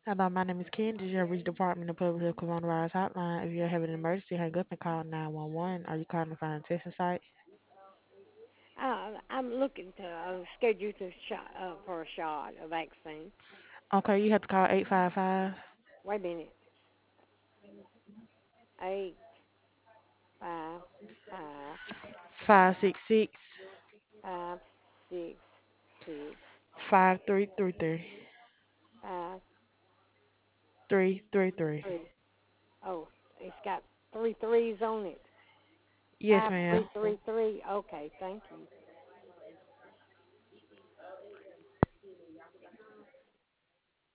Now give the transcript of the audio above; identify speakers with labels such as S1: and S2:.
S1: Hello, my name is Candy. You have reached Department of Public Health Coronavirus Hotline. If you're having an emergency, hang up and call 911. Are you calling to find a testing site?
S2: I'm looking to schedule to shot for a shot, a vaccine.
S1: Okay, you have to call 855
S2: Wait a minute. 855
S1: 566
S2: 566
S1: 5333
S2: 5
S1: 333.
S2: three. Oh, it's got three threes on it.
S1: Yes,
S2: Five
S1: ma'am.
S2: three three three. Okay, thank you.